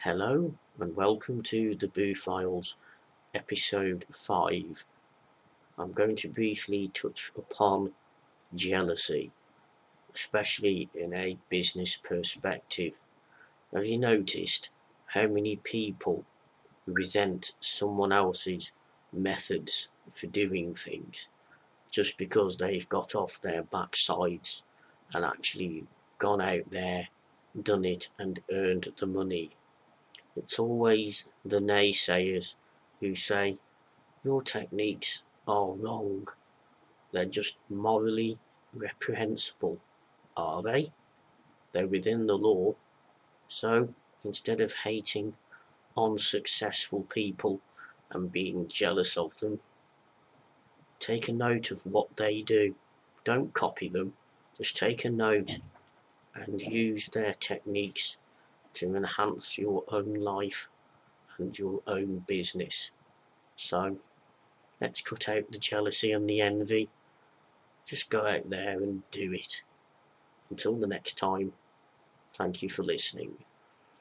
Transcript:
Hello and welcome to the Boo Files episode 5. I'm going to briefly touch upon jealousy, especially in a business perspective. Have you noticed how many people resent someone else's methods for doing things just because they've got off their backsides and actually gone out there, done it and earned the money? It's always the naysayers who say, your techniques are wrong. They're just morally reprehensible. Are they? They're within the law. So instead of hating on successful people and being jealous of them, take a note of what they do. Don't copy them. Just take a note and use their techniques to enhance your own life and your own business. So let's cut out the jealousy and the envy. Just go out there and do it. Until the next time, thank you for listening.